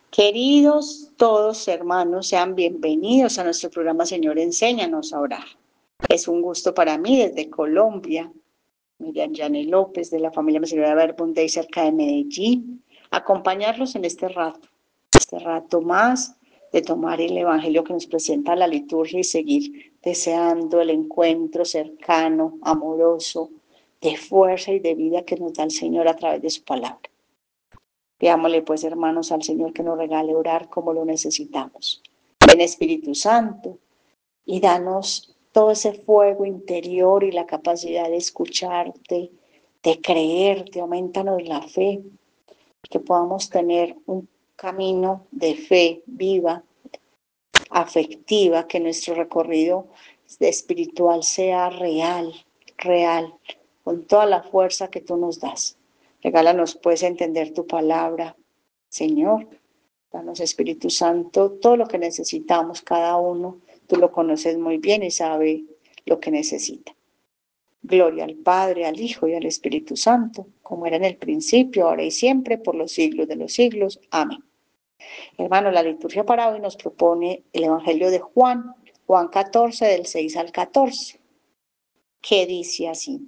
Queridos todos hermanos, sean bienvenidos a nuestro programa Señor, enséñanos a orar. Es un gusto para mí desde Colombia, Miriam Yane López de la familia Misericórdia Verbum Dei cerca de Medellín, acompañarlos en este rato más de tomar el Evangelio que nos presenta la liturgia y seguir deseando el encuentro cercano, amoroso, de fuerza y de vida que nos da el Señor a través de su palabra. Pidámosle pues, hermanos, al Señor que nos regale orar como lo necesitamos. Ven Espíritu Santo y danos todo ese fuego interior y la capacidad de escucharte, de creerte, aumentanos la fe, que podamos tener un camino de fe viva, afectiva, que nuestro recorrido espiritual sea real, con toda la fuerza que tú nos das. Regálanos pues entender tu palabra, Señor. Danos, Espíritu Santo, todo lo que necesitamos cada uno. Tú lo conoces muy bien y sabes lo que necesita. Gloria al Padre, al Hijo y al Espíritu Santo, como era en el principio, ahora y siempre, por los siglos de los siglos. Amén. Hermano, la liturgia para hoy nos propone el Evangelio de Juan 14, del 6 al 14, que dice así.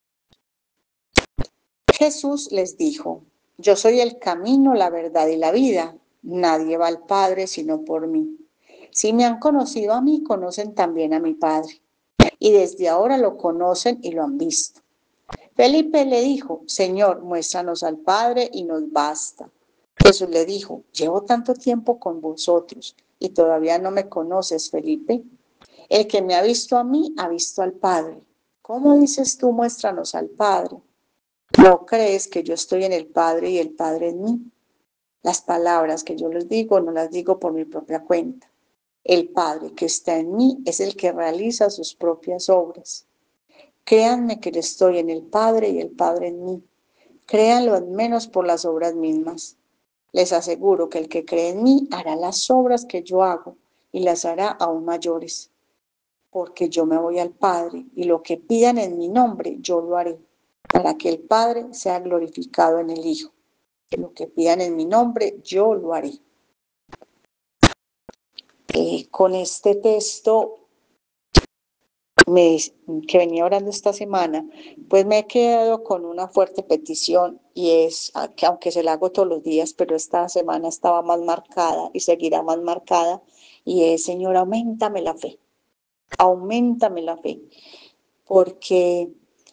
Jesús les dijo: yo soy el camino, la verdad y la vida. Nadie va al Padre sino por mí. Si me han conocido a mí, conocen también a mi Padre. Y desde ahora lo conocen y lo han visto. Felipe le dijo: Señor, muéstranos al Padre y nos basta. Jesús le dijo: llevo tanto tiempo con vosotros y todavía no me conoces, Felipe. El que me ha visto a mí, ha visto al Padre. ¿Cómo dices tú, muéstranos al Padre? ¿No crees que yo estoy en el Padre y el Padre en mí? Las palabras que yo les digo no las digo por mi propia cuenta. El Padre que está en mí es el que realiza sus propias obras. Créanme que yo estoy en el Padre y el Padre en mí. Créanlo al menos por las obras mismas. Les aseguro que el que cree en mí hará las obras que yo hago y las hará aún mayores. Porque yo me voy al Padre y lo que pidan en mi nombre yo lo haré, para que el Padre sea glorificado en el Hijo. Lo que pidan en mi nombre yo lo haré. Con este texto que venía orando esta semana, pues me he quedado con una fuerte petición, y es que, aunque se la hago todos los días, pero esta semana estaba más marcada y seguirá más marcada, y es: Señor, auméntame la fe, porque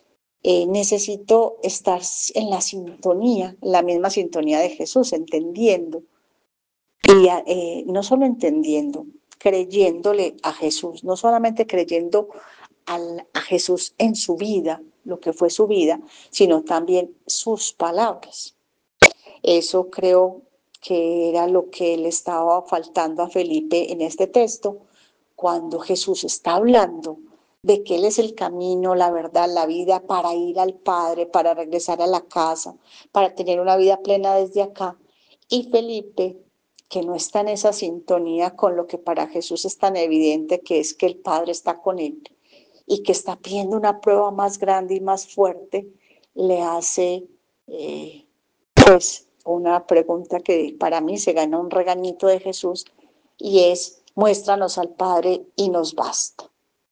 necesito estar en la sintonía, la misma sintonía de Jesús, entendiendo, y no solo entendiendo, creyéndole a Jesús, no solamente creyendo a Jesús en su vida, lo que fue su vida, sino también sus palabras. Eso creo que era lo que le estaba faltando a Felipe en este texto, cuando Jesús está hablando de que Él es el camino, la verdad, la vida, para ir al Padre, para regresar a la casa, para tener una vida plena desde acá. Y Felipe, que no está en esa sintonía con lo que para Jesús es tan evidente, que es que el Padre está con él, y que está pidiendo una prueba más grande y más fuerte, le hace pues una pregunta que para mí se gana un regañito de Jesús, y es: muéstranos al Padre y nos basta.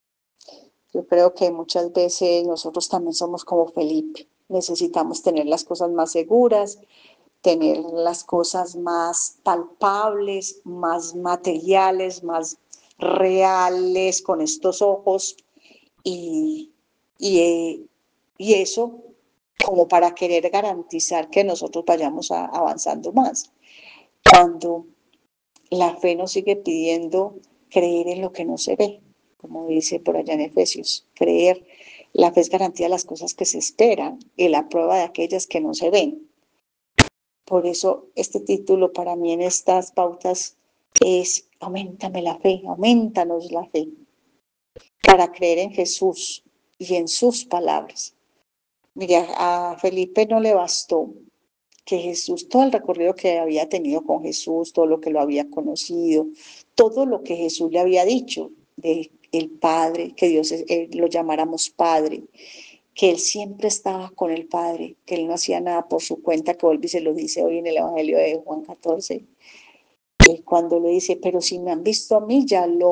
Yo creo que muchas veces nosotros también somos como Felipe, necesitamos tener las cosas más seguras, tener las cosas más palpables, más materiales, más reales, con estos ojos, y, y, y eso como para querer garantizar que nosotros vayamos avanzando más. Cuando la fe nos sigue pidiendo creer en lo que no se ve, como dice por allá en Efesios, creer. La fe es garantía de las cosas que se esperan y la prueba de aquellas que no se ven. Por eso este título para mí en estas pautas es: auméntame la fe, aumentanos la fe, para creer en Jesús y en sus palabras. Mira, a Felipe no le bastó que Jesús, todo el recorrido que había tenido con Jesús, todo lo que lo había conocido, todo lo que Jesús le había dicho de el Padre, que Dios lo llamáramos Padre, que Él siempre estaba con el Padre, que Él no hacía nada por su cuenta, que vuelve y se lo dice hoy en el Evangelio de Juan 14. cuando le dice, pero si me han visto a mí,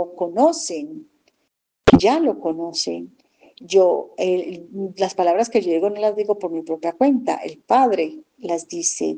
ya lo conocen. Las palabras que yo digo no las digo por mi propia cuenta, el Padre las dice.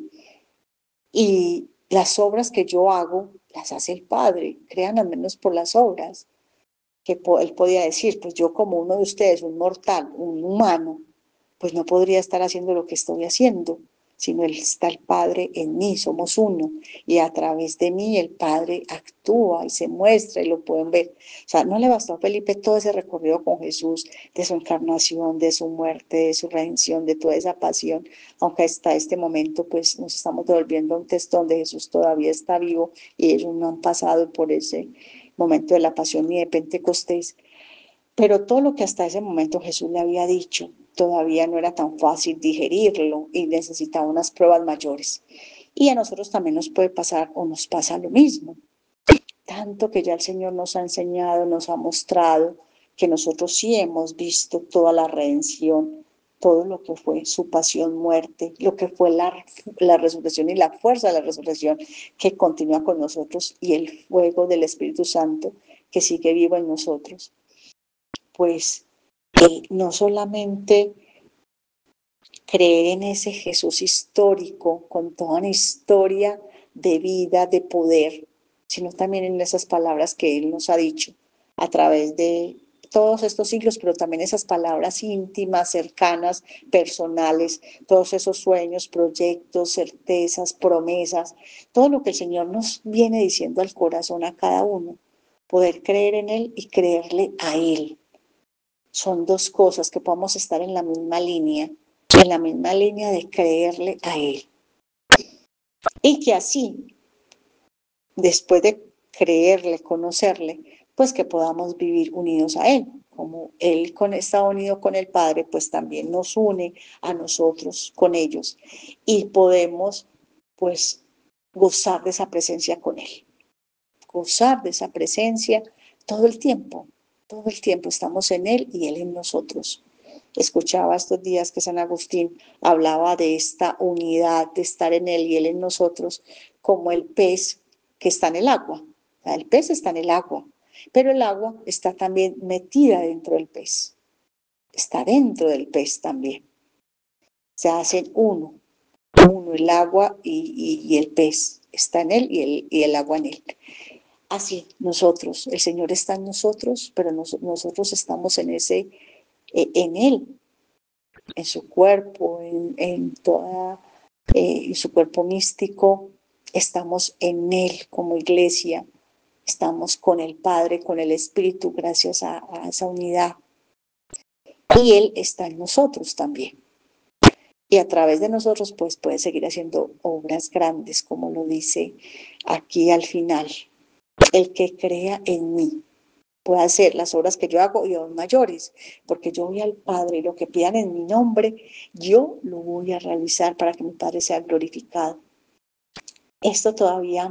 Y las obras que yo hago, las hace el Padre, crean al menos por las obras, que él podía decir, pues yo como uno de ustedes, un mortal, un humano, pues no podría estar haciendo lo que estoy haciendo, sino está el Padre en mí, somos uno, y a través de mí el Padre actúa y se muestra y lo pueden ver. O sea, no le bastó a Felipe todo ese recorrido con Jesús, de su encarnación, de su muerte, de su redención, de toda esa pasión, aunque hasta este momento pues nos estamos devolviendo a un texto donde Jesús todavía está vivo y ellos no han pasado por ese momento de la pasión ni de Pentecostés, pero todo lo que hasta ese momento Jesús le había dicho todavía no era tan fácil digerirlo y necesitaba unas pruebas mayores. Y a nosotros también nos puede pasar o nos pasa lo mismo. Tanto que ya el Señor nos ha enseñado, nos ha mostrado que nosotros sí hemos visto toda la redención, todo lo que fue su pasión, muerte, lo que fue la resurrección y la fuerza de la resurrección que continúa con nosotros y el fuego del Espíritu Santo que sigue vivo en nosotros. Pues no solamente creer en ese Jesús histórico, con toda una historia de vida, de poder, sino también en esas palabras que Él nos ha dicho a través de todos estos siglos, pero también esas palabras íntimas, cercanas, personales, todos esos sueños, proyectos, certezas, promesas, todo lo que el Señor nos viene diciendo al corazón a cada uno, poder creer en Él y creerle a Él. Son dos cosas que podamos estar en la misma línea de creerle a Él. Y que así, después de creerle, conocerle, pues que podamos vivir unidos a Él. Como Él está unido con el Padre, pues también nos une a nosotros con ellos. Y podemos, pues, gozar de esa presencia con Él. Gozar de esa presencia todo el tiempo. Todo el tiempo estamos en Él y Él en nosotros. Escuchaba estos días que San Agustín hablaba de esta unidad, de estar en Él y Él en nosotros, como el pez que está en el agua. O sea, el pez está en el agua, pero el agua está también metida dentro del pez. Está dentro del pez también. Se hacen uno el agua y el pez. Está en Él y el agua en Él. Así, nosotros, el Señor está en nosotros, pero nosotros estamos en Él, en su cuerpo, en toda, en su cuerpo místico, estamos en Él como iglesia, estamos con el Padre, con el Espíritu, gracias a esa unidad. Y Él está en nosotros también. Y a través de nosotros, pues puede seguir haciendo obras grandes, como lo dice aquí al final. El que crea en mí puede hacer las obras que yo hago y aún mayores, porque yo voy al Padre y lo que pidan en mi nombre, yo lo voy a realizar para que mi Padre sea glorificado. Esto todavía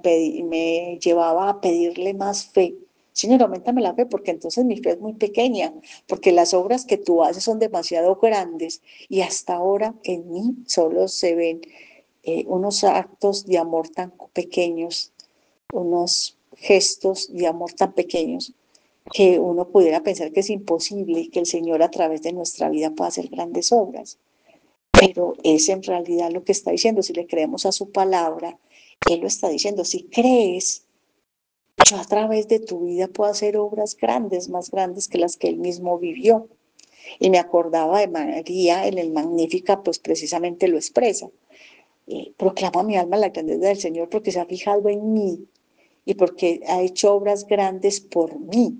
me llevaba a pedirle más fe. Señor, aumentame la fe, porque entonces mi fe es muy pequeña, porque las obras que tú haces son demasiado grandes y hasta ahora en mí solo se ven unos actos de amor tan pequeños, unos gestos de amor tan pequeños, que uno pudiera pensar que es imposible y que el Señor a través de nuestra vida pueda hacer grandes obras. Pero es en realidad lo que está diciendo, si le creemos a su palabra, Él lo está diciendo, si crees, yo a través de tu vida puedo hacer obras grandes, más grandes que las que Él mismo vivió. Y me acordaba de María en el Magnífica, pues precisamente lo expresa. Proclama mi alma la grandeza del Señor porque se ha fijado en mí y porque ha hecho obras grandes por mí.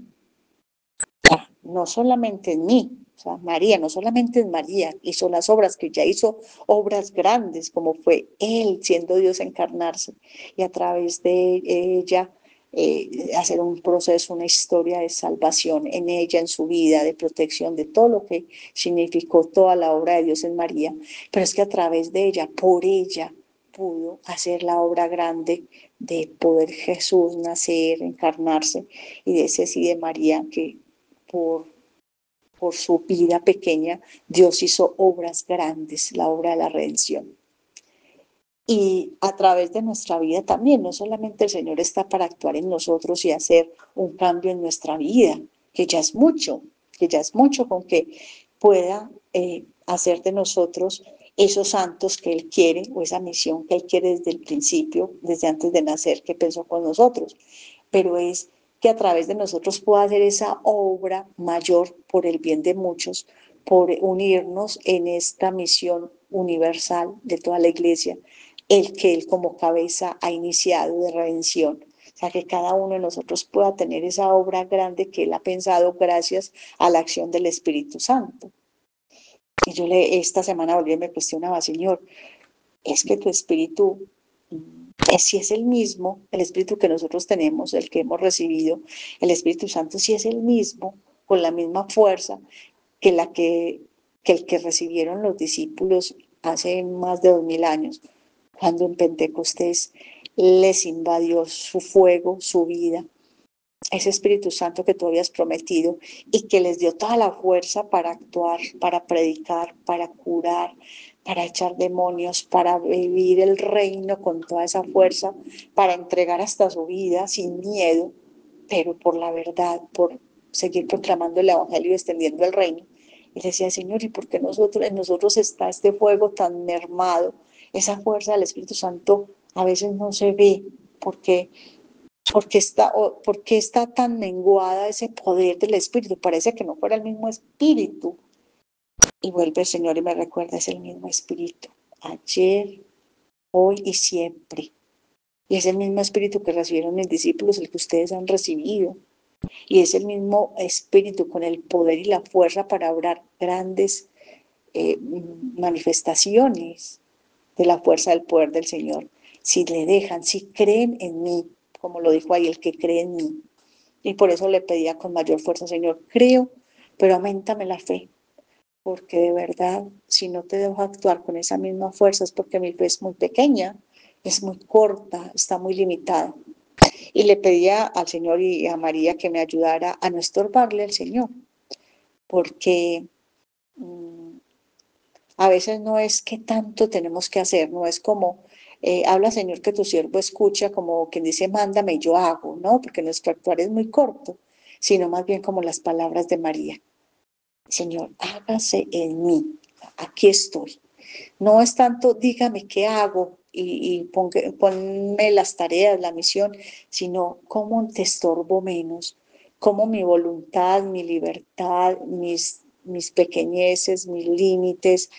No solamente en mí, o sea, María, no solamente en María, hizo las obras, que ya hizo obras grandes, como fue Él siendo Dios encarnarse, y a través de ella hacer un proceso, una historia de salvación en ella, en su vida, de protección, de todo lo que significó toda la obra de Dios en María, pero es que a través de ella, por ella, pudo hacer la obra grande de poder Jesús nacer, encarnarse, y de ese sí de María que por su vida pequeña, Dios hizo obras grandes, la obra de la redención. y a través de nuestra vida también. No solamente el Señor está para actuar en nosotros y hacer un cambio en nuestra vida, que ya es mucho, con que pueda hacer de nosotros esos santos que Él quiere, o esa misión que Él quiere desde el principio, desde antes de nacer, que pensó con nosotros. Pero es que a través de nosotros pueda hacer esa obra mayor por el bien de muchos, por unirnos en esta misión universal de toda la iglesia, el que Él como cabeza ha iniciado de redención. O sea, que cada uno de nosotros pueda tener esa obra grande que Él ha pensado gracias a la acción del Espíritu Santo. Y yo esta semana volví y me cuestionaba, Señor, es que tu Espíritu, si es el mismo, el Espíritu que nosotros tenemos, el que hemos recibido, el Espíritu Santo, si es el mismo, con la misma fuerza que el que recibieron los discípulos hace más de 2000 años, cuando en Pentecostés les invadió su fuego, su vida, ese Espíritu Santo que tú habías prometido y que les dio toda la fuerza para actuar, para predicar, para curar, para echar demonios, para vivir el reino con toda esa fuerza, para entregar hasta su vida sin miedo, pero por la verdad, por seguir proclamando el Evangelio y extendiendo el reino. Y decía, Señor, ¿y por qué en nosotros está este fuego tan mermado? Esa fuerza del Espíritu Santo a veces no se ve, porque ¿por qué está tan menguada ese poder del Espíritu? Parece que no fuera el mismo Espíritu. Y vuelve el Señor y me recuerda, es el mismo Espíritu. Ayer, hoy y siempre. Y es el mismo Espíritu que recibieron mis discípulos, el que ustedes han recibido. Y es el mismo Espíritu con el poder y la fuerza para obrar grandes manifestaciones de la fuerza del poder del Señor. Si le dejan, si creen en mí, como lo dijo ahí, el que cree en mí. Y por eso le pedía con mayor fuerza, Señor, creo, pero aumentame la fe, porque de verdad, si no te dejo actuar con esa misma fuerza es porque mi fe es muy pequeña, es muy corta, está muy limitada. Y le pedía al Señor y a María que me ayudara a no estorbarle al Señor, porque a veces no es que tanto tenemos que hacer, no es como, habla Señor que tu siervo escucha, como quien dice, mándame y yo hago, ¿no? Porque nuestro actuar es muy corto, sino más bien como las palabras de María. Señor, hágase en mí, aquí estoy. No es tanto, dígame qué hago y ponme las tareas, la misión, sino cómo te estorbo menos, cómo mi voluntad, mi libertad, mis pequeñeces, mis límites,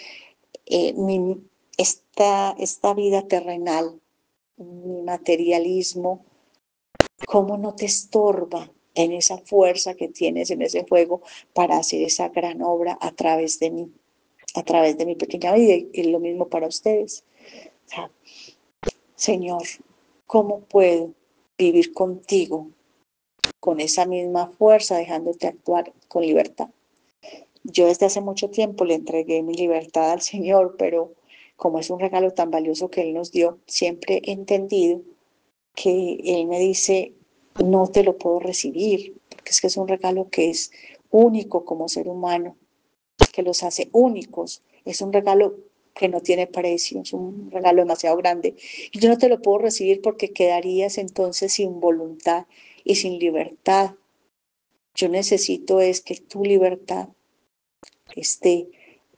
esta vida terrenal, mi materialismo, cómo no te estorba en esa fuerza que tienes en ese fuego para hacer esa gran obra a través de mí, a través de mi pequeña vida, y lo mismo para ustedes. O sea, Señor, ¿cómo puedo vivir contigo con esa misma fuerza, dejándote actuar con libertad? Yo desde hace mucho tiempo le entregué mi libertad al Señor, pero como es un regalo tan valioso que Él nos dio, siempre he entendido que Él me dice, no te lo puedo recibir, porque es que es un regalo que es único como ser humano, que los hace únicos, es un regalo que no tiene precio, es un regalo demasiado grande. Y yo no te lo puedo recibir porque quedarías entonces sin voluntad y sin libertad. Yo necesito es que tu libertad esté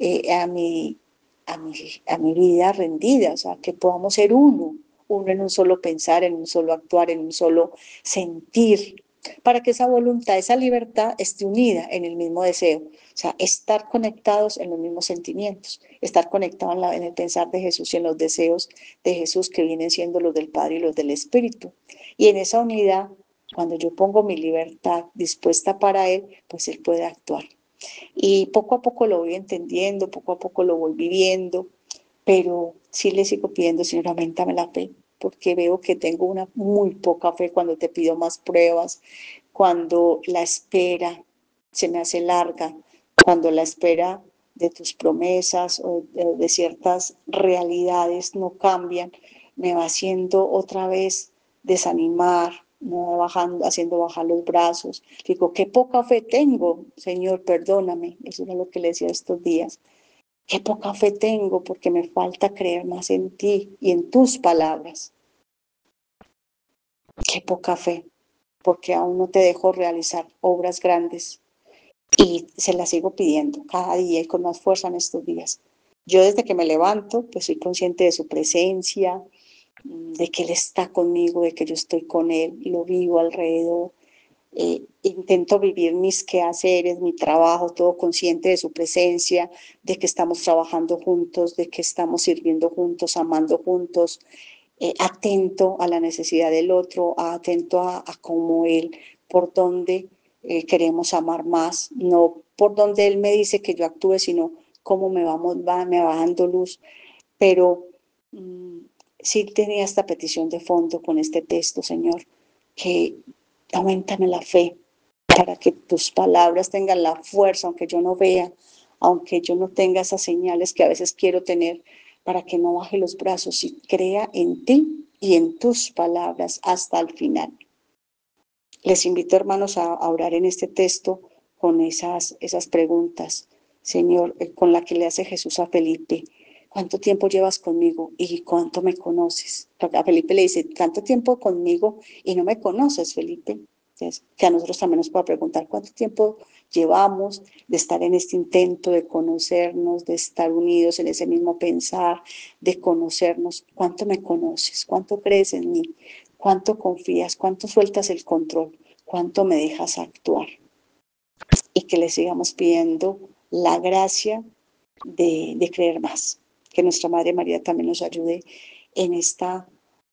a mi vida rendida, o sea, que podamos ser uno en un solo pensar, en un solo actuar, en un solo sentir, para que esa voluntad, esa libertad esté unida en el mismo deseo, o sea, estar conectados en los mismos sentimientos, estar conectados en el pensar de Jesús y en los deseos de Jesús que vienen siendo los del Padre y los del Espíritu. Y en esa unidad, cuando yo pongo mi libertad dispuesta para Él, pues Él puede actuar. Y poco a poco lo voy entendiendo, poco a poco lo voy viviendo, pero sí le sigo pidiendo, Señor, aumentame la fe, porque veo que tengo una muy poca fe cuando te pido más pruebas, cuando la espera se me hace larga, cuando la espera de tus promesas o de ciertas realidades no cambian, me va haciendo otra vez desanimar, me va bajando, haciendo bajar los brazos. Digo, qué poca fe tengo, Señor, perdóname. Eso era lo que le decía estos días, Qué poca fe tengo porque me falta creer más en ti y en tus palabras. Qué poca fe, porque aún no te dejo realizar obras grandes y se las sigo pidiendo cada día y con más fuerza en estos días. Yo desde que me levanto, pues soy consciente de su presencia, de que Él está conmigo, de que yo estoy con Él, lo vivo alrededor. Intento vivir mis quehaceres, mi trabajo, todo consciente de su presencia, de que estamos trabajando juntos, de que estamos sirviendo juntos, amando juntos, atento a la necesidad del otro, atento a cómo Él, por dónde queremos amar más, no por donde Él me dice que yo actúe, sino cómo me va dando luz. Pero sí tenía esta petición de fondo con este texto, Señor, que aumentame la fe para que tus palabras tengan la fuerza, aunque yo no vea, aunque yo no tenga esas señales que a veces quiero tener, para que no baje los brazos y crea en ti y en tus palabras hasta el final. Les invito, hermanos, a orar en este texto con esas preguntas, Señor, con la que le hace Jesús a Felipe. ¿Cuánto tiempo llevas conmigo y cuánto me conoces? A Felipe le dice, ¿tanto tiempo conmigo y no me conoces, Felipe? Entonces, que a nosotros también nos pueda preguntar cuánto tiempo llevamos de estar en este intento de conocernos, de estar unidos en ese mismo pensar, de conocernos. ¿Cuánto me conoces? ¿Cuánto crees en mí? ¿Cuánto confías? ¿Cuánto sueltas el control? ¿Cuánto me dejas actuar? Y que le sigamos pidiendo la gracia de creer más. Que nuestra Madre María también nos ayude en esta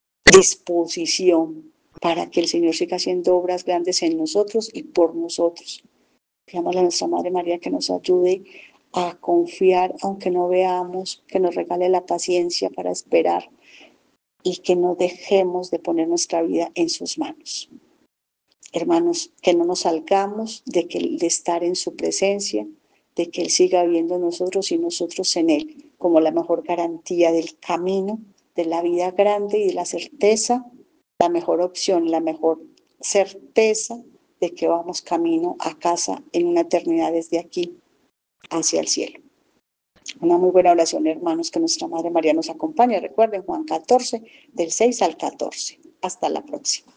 disposición para que el Señor siga haciendo obras grandes en nosotros y por nosotros. Pidámosle a nuestra Madre María que nos ayude a confiar, aunque no veamos, que nos regale la paciencia para esperar y que no dejemos de poner nuestra vida en sus manos. Hermanos, que no nos salgamos de estar en su presencia, de que Él siga viviendo en nosotros y nosotros en Él, como la mejor garantía del camino, de la vida grande y de la certeza, la mejor opción, la mejor certeza de que vamos camino a casa en una eternidad desde aquí hacia el cielo. Una muy buena oración, hermanos, que nuestra Madre María nos acompañe. Recuerden Juan 14, del 6 al 14. Hasta la próxima.